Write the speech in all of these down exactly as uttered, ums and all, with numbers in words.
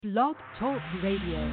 Blog Talk Radio.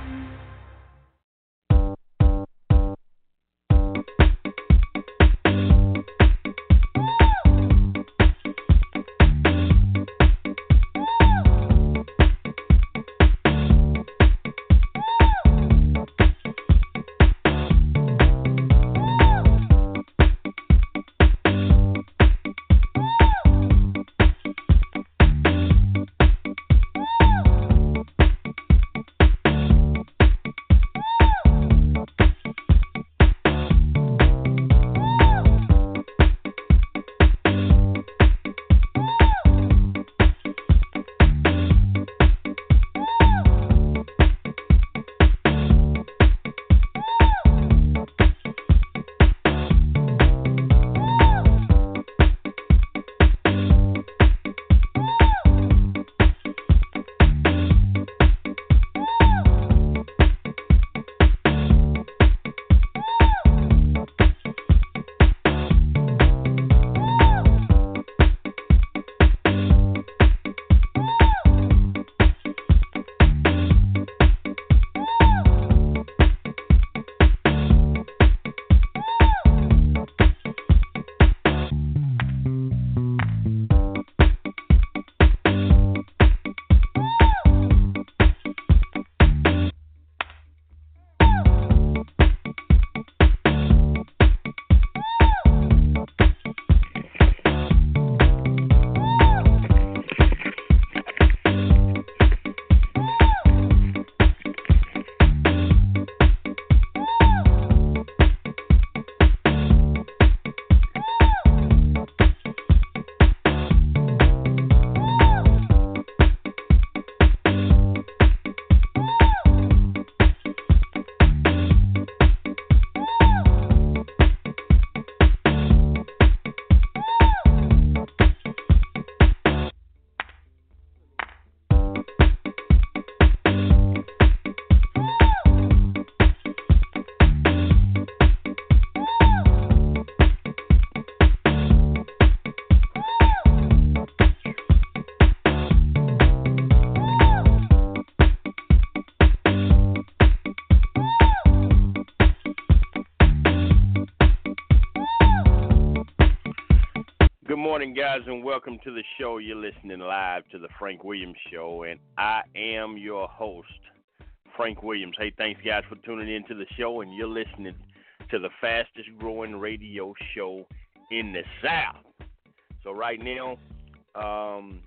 Good morning, guys, and welcome to the show. You're listening live to the Frank Williams Show, and I am your host, Frank Williams. Hey, thanks, guys, for tuning in to the show, and you're listening to the fastest-growing radio show in the South. So right now, um,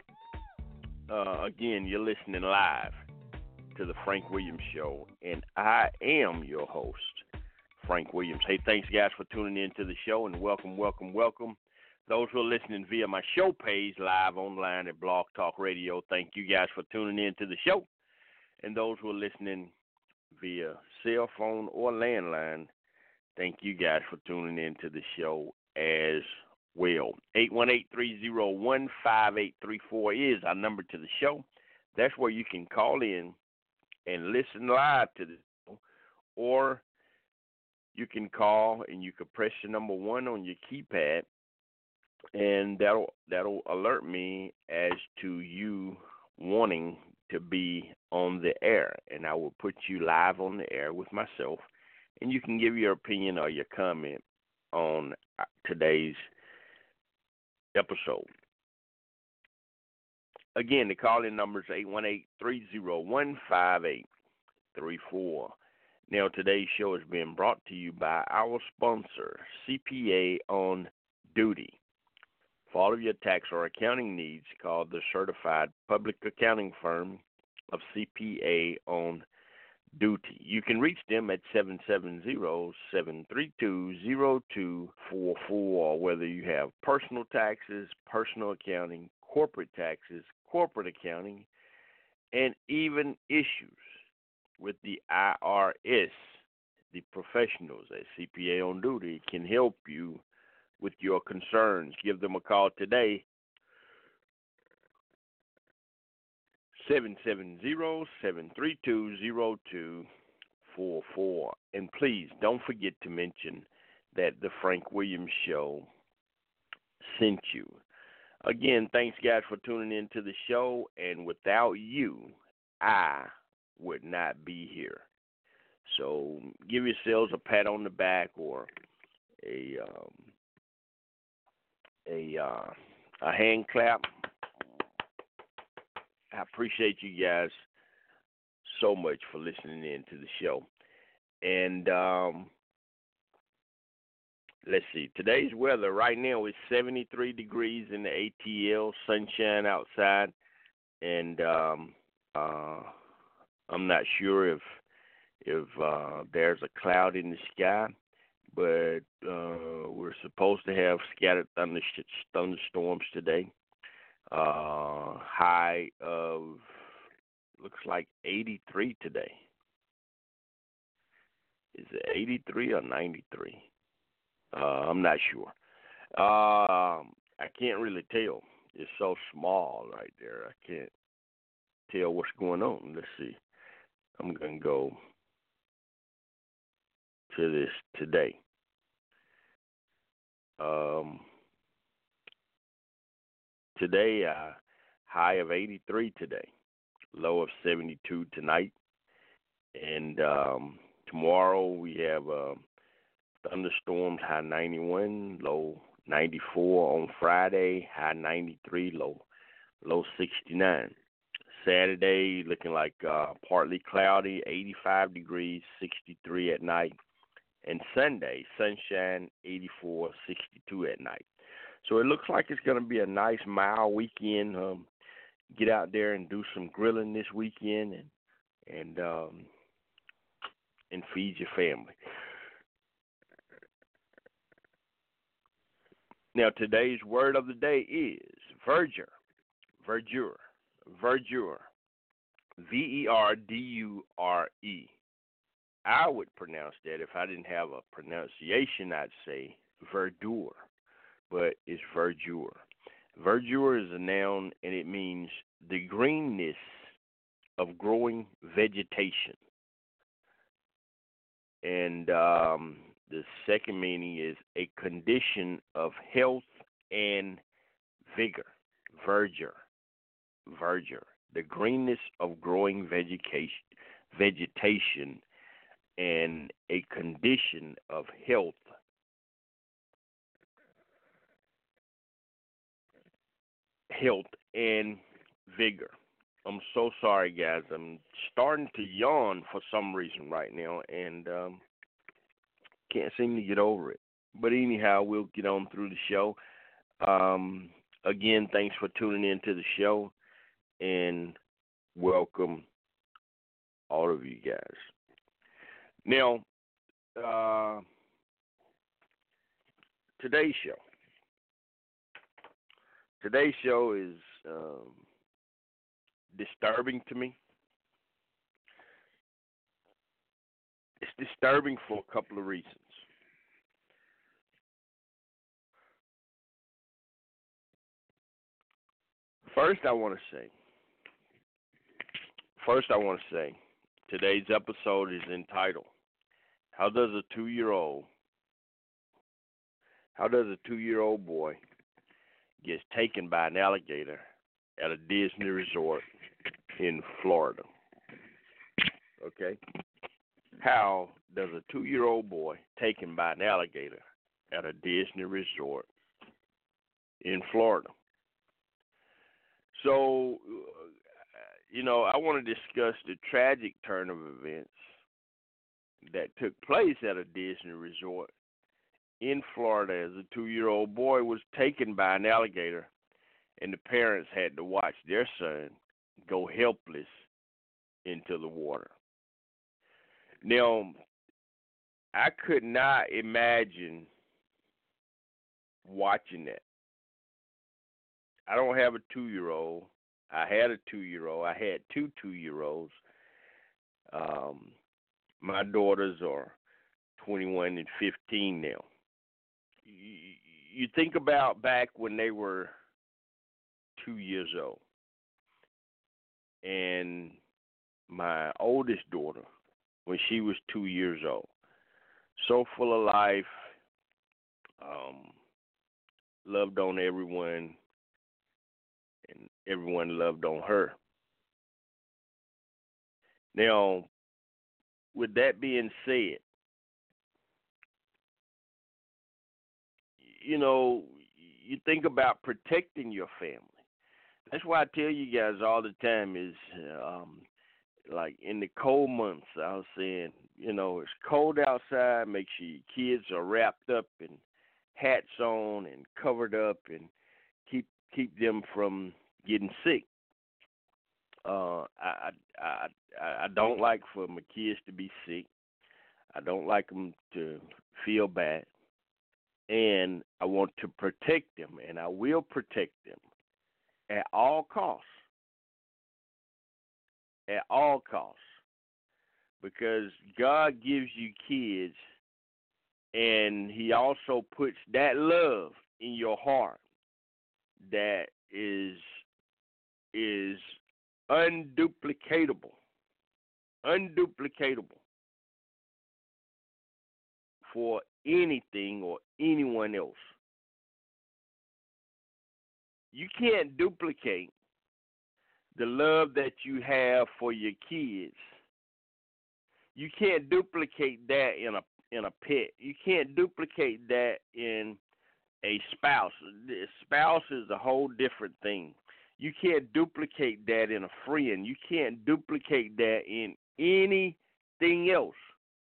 uh, again, you're listening live to the Frank Williams Show, and I am your host, Frank Williams. Hey, thanks, guys, for tuning in to the show, and welcome, welcome, welcome. Those who are listening via my show page live online at Blog Talk Radio, thank you guys for tuning in to the show. And those who are listening via cell phone or landline, thank you guys for tuning in to the show as well. eight one eight, three oh one, five eight three four is our number to the show. That's where you can call in and listen live to the show. Or you can call and you can press the number one on your keypad, and that'll that'll alert me as to you wanting to be on the air, and I will put you live on the air with myself, and you can give your opinion or your comment on today's episode. Again, the call-in number is eight one eight, three oh one, five eight three four. Now, today's show is being brought to you by our sponsor, C P A on Duty. For all of your tax or accounting needs, call the certified public accounting firm of C P A on Duty. You can reach them at seven seven zero, seven three two, zero two four four, whether you have personal taxes, personal accounting, corporate taxes, corporate accounting, and even issues with the I R S. The professionals at C P A on Duty can help you with your concerns. Give them a call today, seven seven zero, seven three two, zero two four four. And please don't forget to mention that the Frank Williams Show sent you. Again, thanks, guys, for tuning in to the show. And without you, I would not be here. So give yourselves a pat on the back or a um, a uh, a hand clap. I appreciate you guys so much for listening in to the show. And um, let's see, today's weather right now is seventy-three degrees in the A T L, sunshine outside, and um, uh, I'm not sure if if uh, there's a cloud in the sky, but uh, we're supposed to have scattered thunder thunderstorms today. Uh, high of looks like eighty-three today. Is it eighty-three or ninety-three? Uh, I'm not sure. Um, I can't really tell. It's so small right there. I can't tell what's going on. Let's see. I'm going to go to this today. Um, today, uh, high of eighty-three today, low of seventy-two tonight. And um, tomorrow we have uh, thunderstorms, high ninety-one, low ninety-four on Friday, high ninety-three, low low sixty-nine. Saturday looking like uh, partly cloudy, eighty-five degrees, sixty-three at night. And Sunday, sunshine, eighty-four, sixty-two at night. So it looks like it's going to be a nice mild weekend. Um, get out there and do some grilling this weekend and and um, and feed your family. Now, today's word of the day is verdure, verdure, verdure, V E R D U R E. I would pronounce that if I didn't have a pronunciation, I'd say verdure, but it's verdure. Verdure is a noun, and it means the greenness of growing vegetation. And um, the second meaning is a condition of health and vigor. Verdure, verdure, the greenness of growing vegetation, vegetation, and a condition of health, health and vigor. I'm so sorry, guys. I'm starting to yawn for some reason right now, and um, can't seem to get over it. But anyhow, we'll get on through the show. Um, again, thanks for tuning in to the show, and welcome all of you guys. Now, uh, today's show. Today's show is um, disturbing to me. It's disturbing for a couple of reasons. First, I want to say, first I want to say, today's episode is entitled, "How does a two-year-old, how does a two-year-old boy get taken by an alligator at a Disney resort in Florida?" Okay? How does a two-year-old boy taken by an alligator at a Disney resort in Florida? So, you know, I want to discuss the tragic turn of events that took place at a Disney resort in Florida as a two-year-old boy was taken by an alligator, and the parents had to watch their son go helpless into the water. Now, I could not imagine watching that. I don't have a two-year-old. I had a two-year-old. I had two two-year-olds. Um, my daughters are twenty-one and fifteen now. You, you think about back when they were two years old. And my oldest daughter, when she was two years old, so full of life, um, loved on everyone, and everyone loved on her. Now, with that being said, you know, you think about protecting your family. That's why I tell you guys all the time is, um, like in the cold months, I was saying, you know, it's cold outside. Make sure your kids are wrapped up and hats on and covered up, and keep keep them from getting sick. Uh, I, I I I don't like for my kids to be sick. I don't like them to feel bad, and I want to protect them, and I will protect them at all costs. At all costs, because God gives you kids, and He also puts that love in your heart that is is unduplicatable, unduplicatable for anything or anyone else. You can't duplicate the love that you have for your kids. You can't duplicate that in a in a pet. You can't duplicate that in a spouse. A spouse is a whole different thing. You can't duplicate that in a friend. You can't duplicate that in anything else.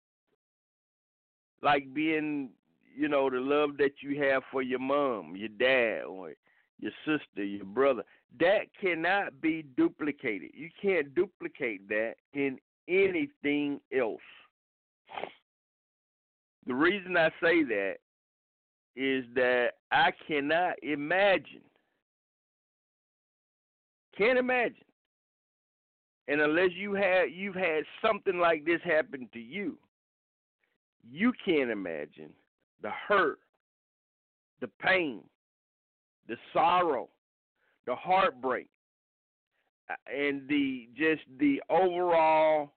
Like being, you know, the love that you have for your mom, your dad, or your sister, your brother. That cannot be duplicated. You can't duplicate that in anything else. The reason I say that is that I cannot imagine, can't imagine, and unless you have you've had something like this happen to you, you can't imagine the hurt, the pain, the sorrow, the heartbreak, and the just the overall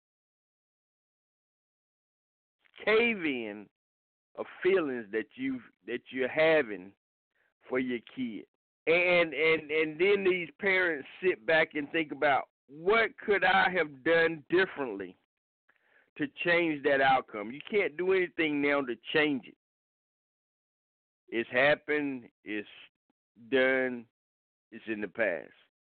cave-in of feelings that you that you're having for your kid. And and and then these parents sit back and think about, what could I have done differently to change that outcome? You can't do anything now to change it. It's happened, it's done, it's in the past.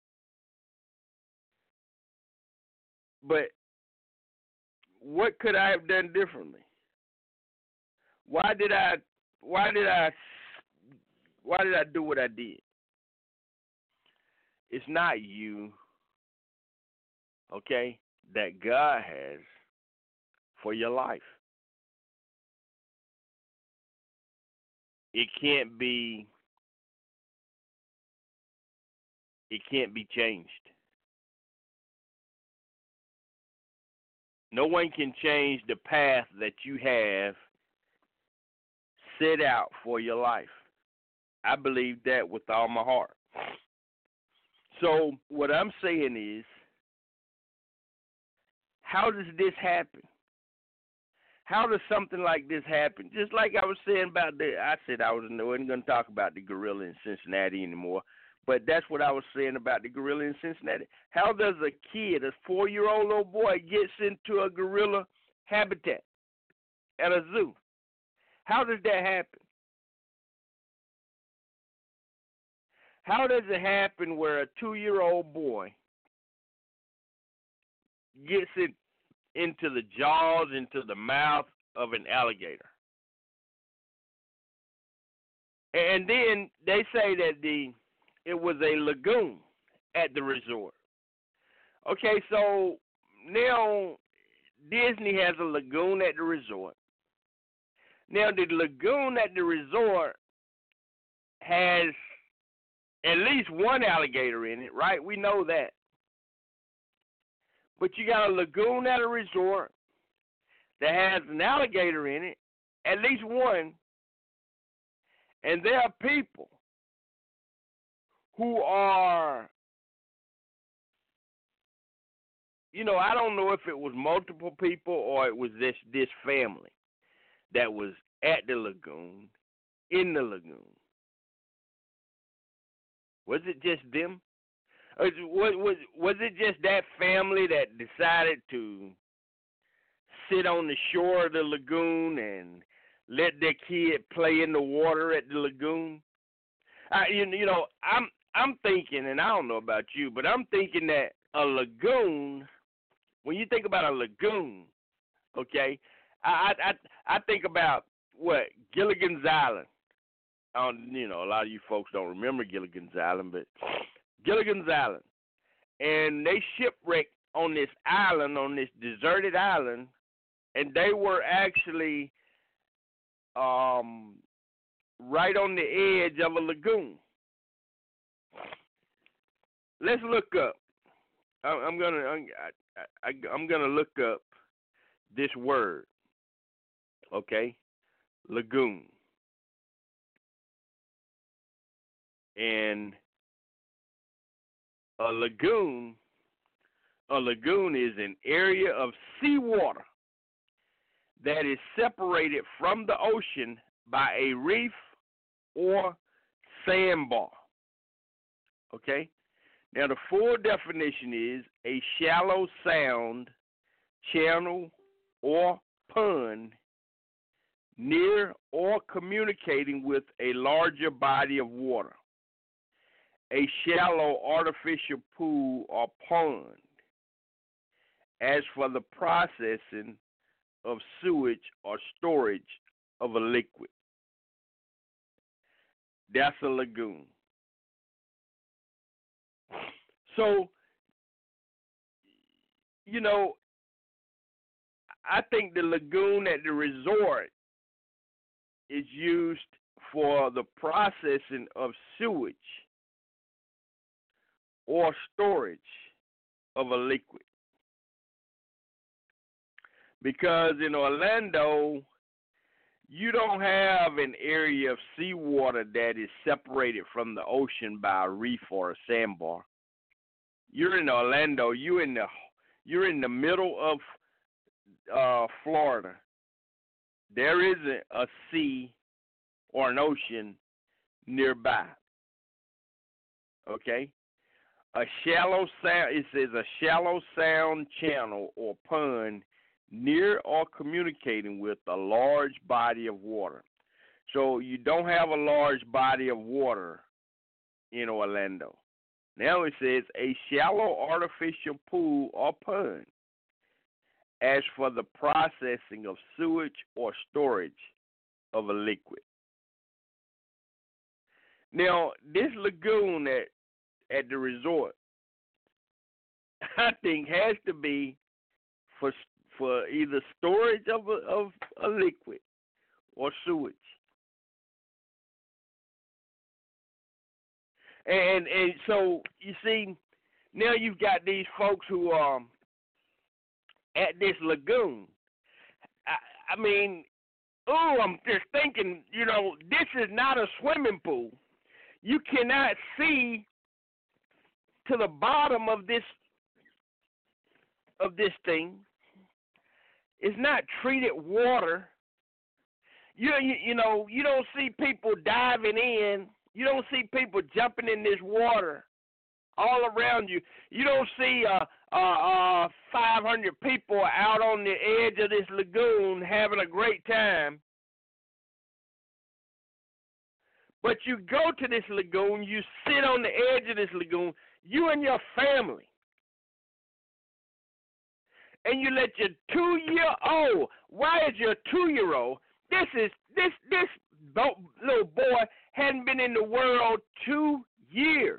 But what could I have done differently? Why did I why did I why did I do what I did? It's not you, okay, that God has for your life. It can't be it can't be changed. No one can change the path that you have set out for your life. I believe that with all my heart. So what I'm saying is, how does this happen? How does something like this happen? Just like I was saying about the, I said I wasn't going to talk about the gorilla in Cincinnati anymore, but that's what I was saying about the gorilla in Cincinnati. How does a kid, a four-year-old little boy, gets into a gorilla habitat at a zoo? How does that happen? How does it happen where a two-year-old boy gets it into the jaws, into the mouth of an alligator? And then they say that the it was a lagoon at the resort. Okay, so now Disney has a lagoon at the resort. Now the lagoon at the resort has at least one alligator in it, right? We know that. But you got a lagoon at a resort that has an alligator in it, at least one, and there are people who are, you know, I don't know if it was multiple people or it was this this family that was at the lagoon, in the lagoon. Was it just them? Was, was, was it just that family that decided to sit on the shore of the lagoon and let their kid play in the water at the lagoon? I, you, you know, I'm I'm thinking, and I don't know about you, but I'm thinking that a lagoon, when you think about a lagoon, okay, I I I think about what Gilligan's Island. Um, you know, a lot of you folks don't remember Gilligan's Island, but Gilligan's Island, and they shipwrecked on this island, on this deserted island, and they were actually um, right on the edge of a lagoon. Let's look up. I'm gonna I'm, I, I, I'm gonna look up this word. Okay, lagoon, and a lagoon. A lagoon is an area of seawater that is separated from the ocean by a reef or sandbar. Okay? Now, the full definition is a shallow sound, channel, or pond near or communicating with a larger body of water. A shallow artificial pool or pond. As for the processing of sewage or storage of a liquid, that's a lagoon. So, you know, I think the lagoon at the resort is used for the processing of sewage or storage of a liquid. Because in Orlando, you don't have an area of seawater that is separated from the ocean by a reef or a sandbar. You're in Orlando. You're in the you're in the middle of uh, Florida. There isn't a sea or an ocean nearby. Okay, a shallow sound. It says a shallow sound channel or pond near or communicating with a large body of water. So you don't have a large body of water in Orlando. Now it says a shallow artificial pool or pond. As for the processing of sewage or storage of a liquid. Now, this lagoon at, at the resort, I think has to be for for either storage of a, of a liquid or sewage. And and so you see, now you've got these folks who are at this lagoon. I, I mean, oh, I'm just thinking, you know, this is not a swimming pool. You cannot see to the bottom of this of this thing. It's not treated water. You, you you know, you don't see people diving in. You don't see people jumping in this water all around you. You don't see uh, uh, uh, five hundred people out on the edge of this lagoon having a great time. But you go to this lagoon, you sit on the edge of this lagoon, you and your family. And you let your two-year-old, why is your two-year-old, this is, this, this little boy hadn't been in the world two years.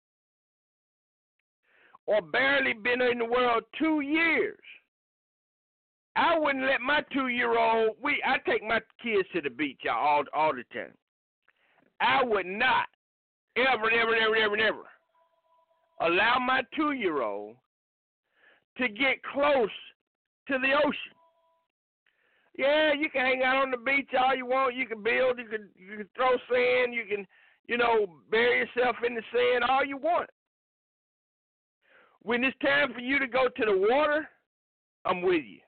Or barely been in the world two years. I wouldn't let my two-year-old, we, I take my kids to the beach all, all the time. I would not ever, ever, ever, ever, ever allow my two-year-old to get close to the ocean. Yeah, you can hang out on the beach all you want. You can build. You can, you can throw sand. You can, you know, bury yourself in the sand all you want. When it's time for you to go to the water, I'm with you.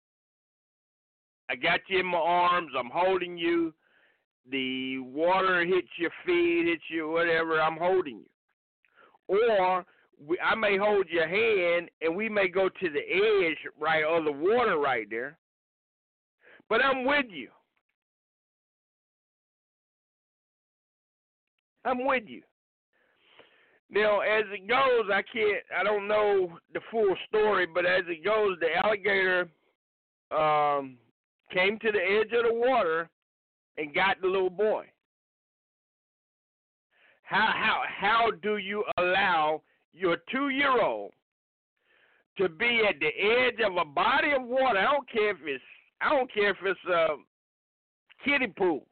I got you in my arms. I'm holding you. The water hits your feet, hits you, whatever. I'm holding you. Or we, I may hold your hand, and we may go to the edge, right, of the water right there. But I'm with you. I'm with you. Now, as it goes, I can't, I don't know the full story, but as it goes, the alligator um, came to the edge of the water and got the little boy. How how how do you allow your two-year-old to be at the edge of a body of water? I don't care if it's I don't care if it's a kiddie pool.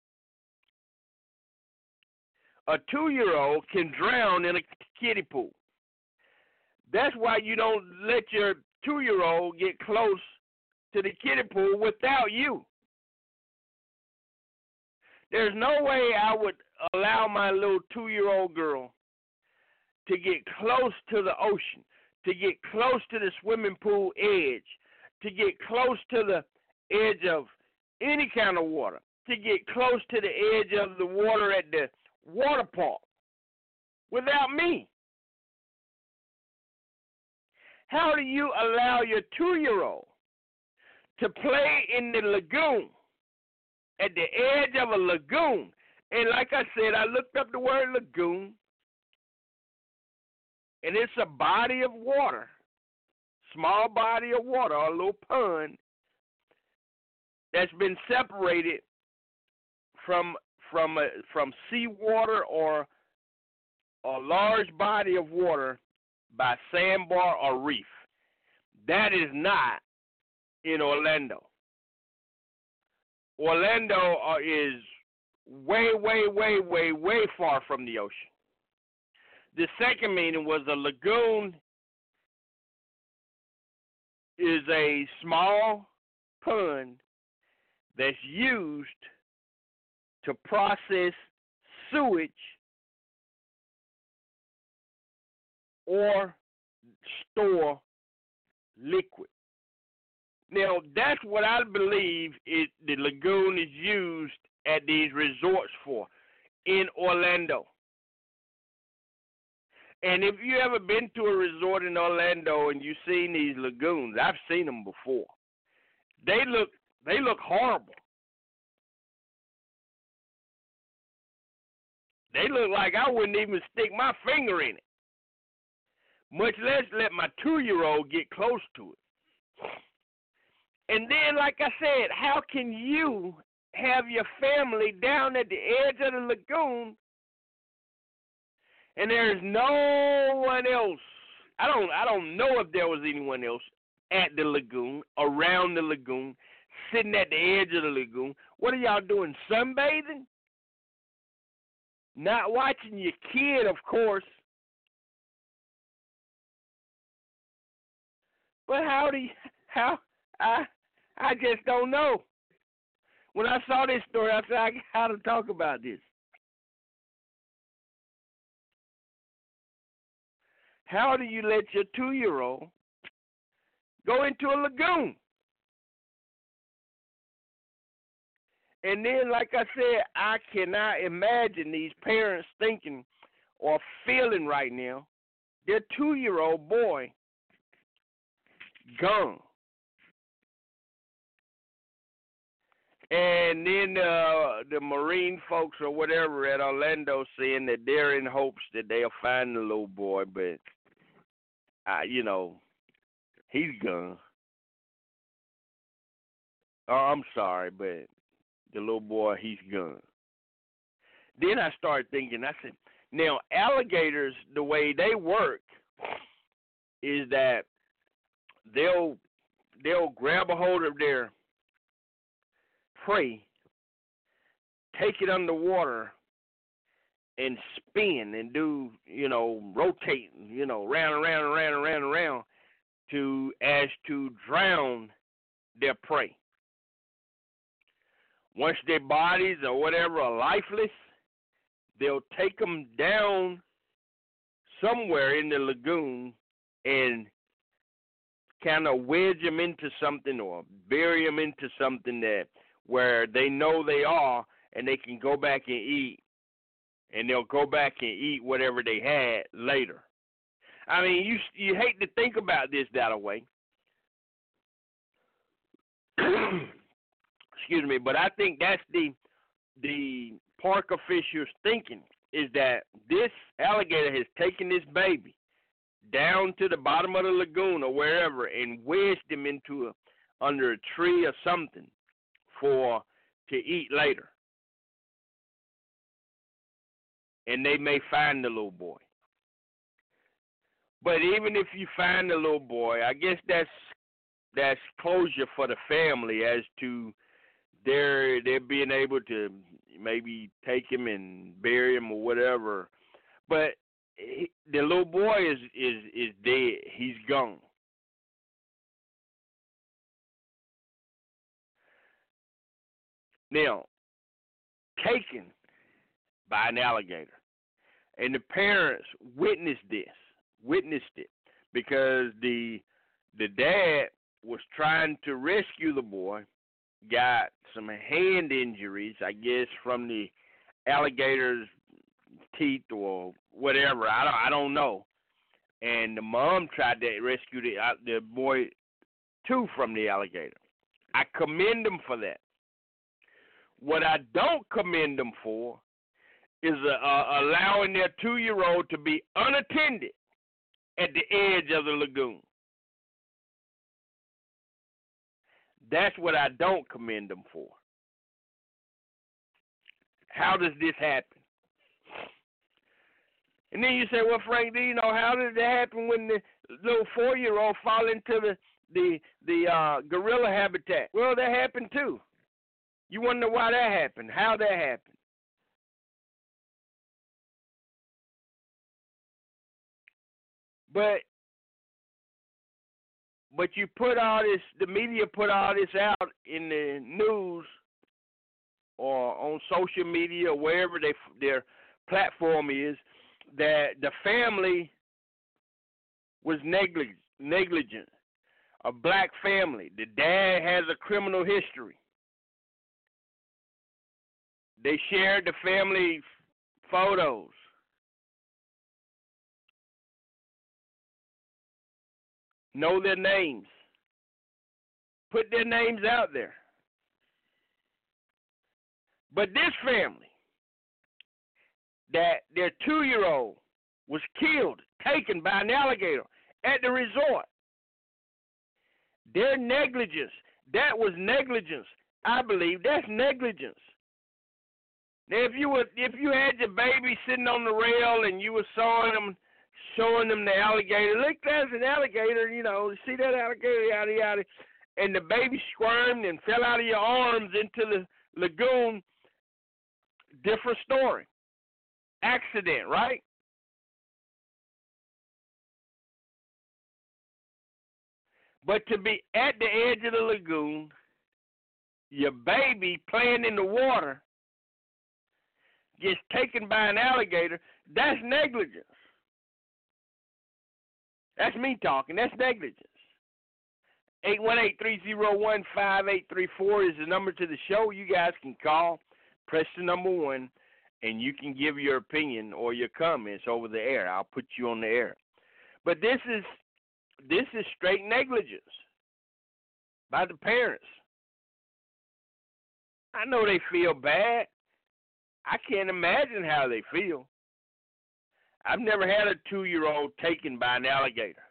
A two-year-old can drown in a kiddie pool. That's why you don't let your two-year-old get close to the kiddie pool without you. There's no way I would allow my little two-year-old girl to get close to the ocean, to get close to the swimming pool edge, to get close to the edge of any kind of water, to get close to the edge of the water at the water park without me. How do you allow your two-year-old to play in the lagoon, at the edge of a lagoon? And like I said, I looked up the word lagoon, and it's a body of water, small body of water, or a little pond that's been separated from from a, from seawater or a large body of water by sandbar or reef. That is not in Orlando. Orlando uh, is way, way, way, way, way far from the ocean. The second meaning was a lagoon is a small pond that's used to process sewage or store liquid. Now, that's what I believe it, the lagoon is used at these resorts for in Orlando. And if you ever been to a resort in Orlando and you've seen these lagoons, I've seen them before. They look they look horrible. They look like I wouldn't even stick my finger in it, much less let my two-year-old get close to it. And then, like I said, how can you have your family down at the edge of the lagoon and there's no one else? I don't I don't know if there was anyone else at the lagoon, around the lagoon, sitting at the edge of the lagoon. What are y'all doing, sunbathing? Not watching your kid, of course. But how do you, how, I, I just don't know. When I saw this story, I said, I got to talk about this. How do you let your two-year-old go into a lagoon? And then, like I said, I cannot imagine these parents thinking or feeling right now their two-year-old boy gone. And then uh, the Marine folks or whatever at Orlando saying that they're in hopes that they'll find the little boy, but, uh, you know, he's gone. Oh, I'm sorry, but the little boy, he's gone. Then I started thinking, I said, now, alligators, the way they work is that they'll they'll grab a hold of their prey, take it underwater, and spin and do, you know, rotate, you know, round and round and round and round and round to as to drown their prey. Once their bodies or whatever are lifeless, they'll take them down somewhere in the lagoon and kind of wedge them into something or bury them into something that where they know they are, and they can go back and eat, and they'll go back and eat whatever they had later. I mean, you you hate to think about this that way. Excuse me, but I think that's the the park officials thinking, is that this alligator has taken this baby down to the bottom of the lagoon or wherever and wedged him into a, under a tree or something for to eat later. And they may find the little boy. But even if you find the little boy, I guess that's that's closure for the family as to their they're being able to maybe take him and bury him or whatever. But he, the little boy is, is, is dead. He's gone. Now, taken by an alligator. And the parents witnessed this, witnessed it, because the the dad was trying to rescue the boy, got some hand injuries, I guess, from the alligator's teeth or whatever. I don't, I don't know. And the mom tried to rescue the uh, the boy too from the alligator. I commend them for that. What I don't commend them for is uh, uh, allowing their two-year-old to be unattended at the edge of the lagoon. That's what I don't commend them for. How does this happen? And then you say, well, Frank, do you know how did it happen when the little four-year-old fall into the the the uh, gorilla habitat? Well, that happened too. You wonder why that happened? How that happened? But but you put all this, the media put all this out in the news or on social media or wherever they, their platform is, that the family was negligent, negligent, a black family. The dad has a criminal history. They shared the family photos. Know their names. Put their names out there. But this family, that their two-year-old was killed, taken by an alligator at the resort. Their negligence, that was negligence. I believe that's negligence. Now, if you were, if you had your baby sitting on the rail and you were showing them, showing them the alligator, look, there's an alligator, you know, see that alligator, yada, yada, and the baby squirmed and fell out of your arms into the lagoon, different story. Accident, right? But to be at the edge of the lagoon, your baby playing in the water, gets taken by an alligator, that's negligence. That's me talking. That's negligence. eight one eight, three oh one, five eight three four is the number to the show. You guys can call, press the number one, and you can give your opinion or your comments over the air. I'll put you on the air. But this is this is straight negligence by the parents. I know they feel bad. I can't imagine how they feel. I've never had a two-year-old taken by an alligator.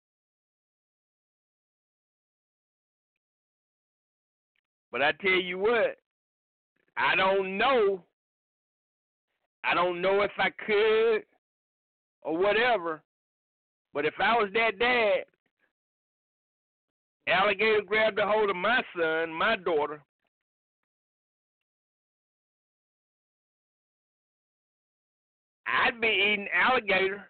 But I tell you what, I don't know. I don't know if I could or whatever. But if I was that dad, alligator grabbed a hold of my son, my daughter, I'd be eating alligator.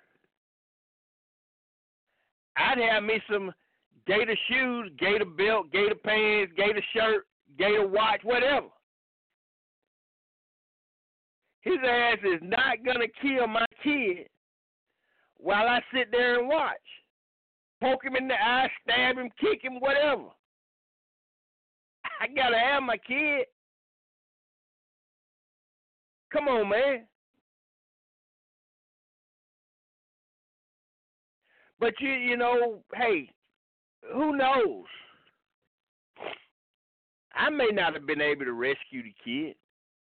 I'd have me some gator shoes, gator belt, gator pants, gator shirt, gator watch, whatever. His ass is not going to kill my kid while I sit there and watch. Poke him in the eye, stab him, kick him, whatever. I got to have my kid. Come on, man. But, you you know, hey, who knows? I may not have been able to rescue the kid.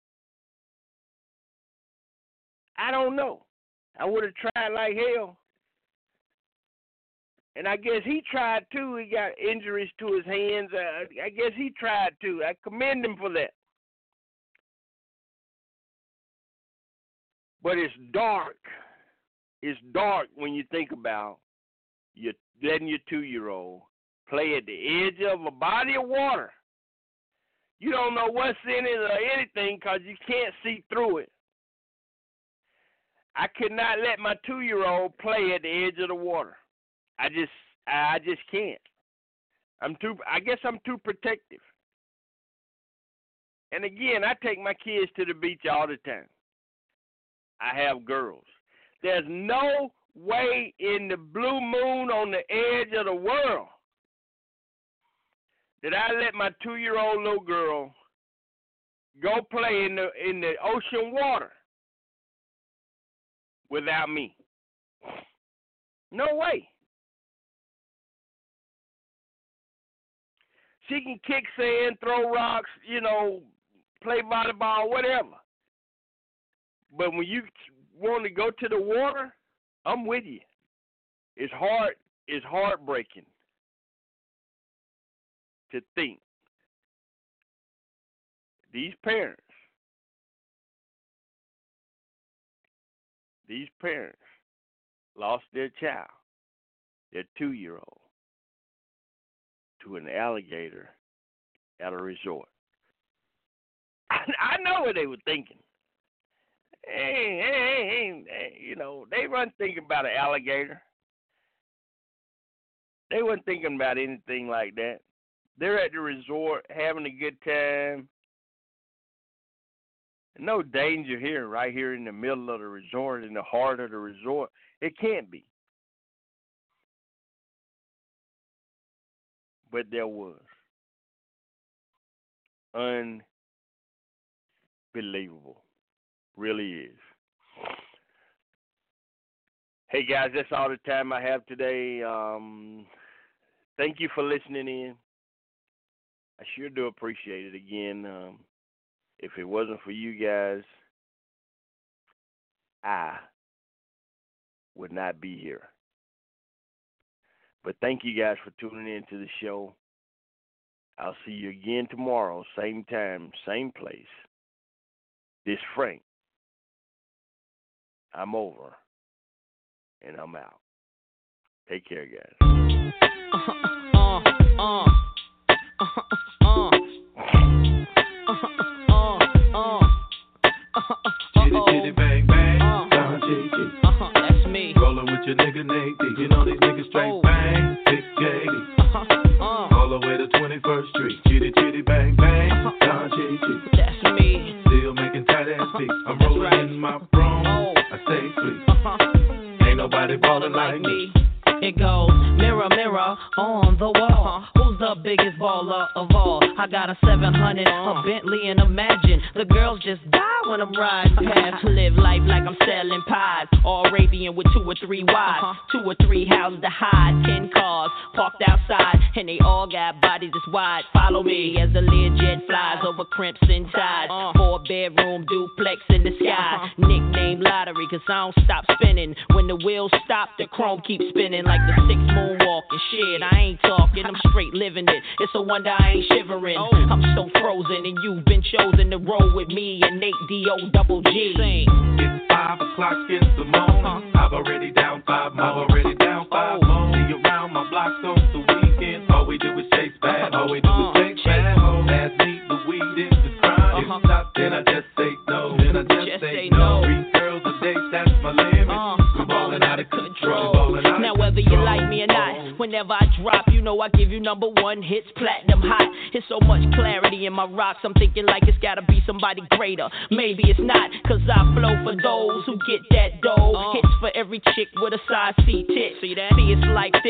I don't know. I would have tried like hell. And I guess he tried too. He got injuries to his hands. Uh, I guess he tried too. I commend him for that. But it's dark. It's dark when you think about you letting your two-year-old play at the edge of a body of water. You don't know what's in it or anything because you can't see through it. I could not let my two-year-old play at the edge of the water. I just, I just can't. I'm too. I guess I'm too protective. And again, I take my kids to the beach all the time. I have girls. There's no way in the blue moon on the edge of the world that I let my two-year-old little girl go play in the in the ocean water without me. No way. She can kick sand, throw rocks, you know, play volleyball, whatever. But when you want to go to the water, I'm with you. It's hard. It's heartbreaking to think these parents, these parents lost their child, their two-year-old, to an alligator at a resort. I, I know what they were thinking. Hey, hey, hey, hey, you know, they weren't thinking about an alligator. They weren't thinking about anything like that. They're at the resort having a good time. No danger here, right here in the middle of the resort, in the heart of the resort. It can't be. But there was. Unbelievable. Really is. Hey, guys, that's all the time I have today. Um, thank you for listening in. I sure do appreciate it. Again, um, if it wasn't for you guys, I would not be here. But thank you guys for tuning in to the show. I'll see you again tomorrow, same time, same place. This Frank. I'm over, and I'm out. Take care, guys. Uh, uh, uh, uh, uh, Chitty chitty bang bang, Don J G. Uh-huh, that's me. Rollin' with your nigga Nate D. You know these niggas straight oh. bang, Big J D. Uh-huh, uh. All the way to twenty-first Street. Chitty chitty bang bang, uh-huh. Don J G. That's me. Still making tight ass beats. Uh-huh. I'm rolling right. in my throne. Oh. I stay sweet. Uh-huh. Ain't nobody ballin' like me. It goes, mirror, mirror, on the wall. Who's the biggest baller of all? I got a seven hundred, a Bentley, and Imagine. The girls just die when I'm riding past. Live life like I'm selling pies. All Arabian with two or three wives. Two or three houses to hide. Ten cars parked outside, and they all got bodies this wide. Follow me as the Learjet flies over crimson tides. Four bedroom duplex in the sky. Nickname lottery, cause I don't stop spinning. When the wheels stop, the chrome keeps spinning. Like the six moonwalking shit, I ain't talking, I'm straight living it. It's a wonder I ain't shivering. Oh. I'm so frozen, and you've been chosen to roll with me and Nate D O double G. Sing. It's five o'clock in the morning. Uh-huh. I've already down five more. I've already down five oh. more. See around my block on the weekend. All we do is chase bad. All we do uh, is chase bad. Pass me the weed is the crime. Uh-huh. If stop, then I just say no. Then I just, just say, say no. no. Three girls a day, that's my limit. Uh, We're ballin' out of control. Now whether you like me or not, whenever I drop, you know I give you number one hits, platinum hot. It's so much clarity in my rocks, I'm thinking like it's gotta be somebody greater. Maybe it's not, cause I flow for those who get that dough. Uh. Hits for every chick with a size C tit. See that? See, it's like this,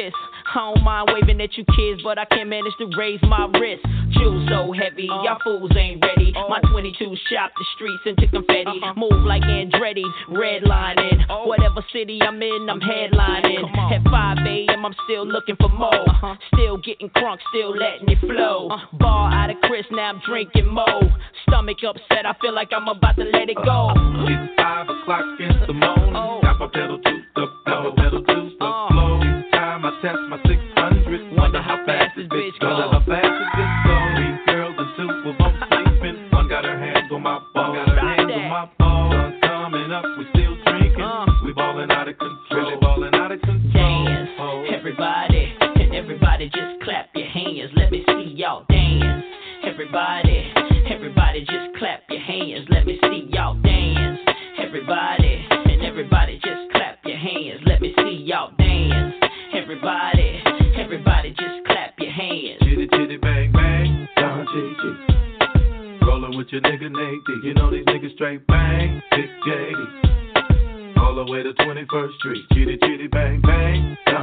I don't mind waving at you kids, but I can't manage to raise my wrist. Jewels so heavy, uh, y'all fools ain't ready. Oh. My twenty-two shot the streets into confetti. Uh-huh. Move like Andretti, redlining. Oh. Whatever city I'm in, I'm headlining. At five a.m. I'm still looking for more. Uh-huh. Still getting crunk, still letting it flow. Uh. Bar out of Chris, now I'm drinking more. Stomach upset, I feel like I'm about to let it go. It's five o'clock in the morning. Oh. Got my pedal to the floor, pedal to the uh. floor. It's time I test my six hundred. Wonder how fast this bitch goes. Wonder how fast this bitch goes. Three girls and two of them sleeping. One got her hands on my ball. Got her hands on my ball. Sun's coming up, we still drinking. Uh. We ballin' out of control. Really ballin' out of control. Dance, oh. Everybody, and everybody just clap your hands. Let me see y'all dance. Everybody, everybody just clap your hands. Let me see y'all dance. Everybody, and everybody just clap your hands. Let me see y'all dance. Everybody, everybody just clap your hands. Chitty chitty bang bang, Don Chitty Chitty. Rollin' with your nigga Nate D. You know these niggas straight bang, Big J D. All the way to twenty-first Street. Chitty chitty bang bang.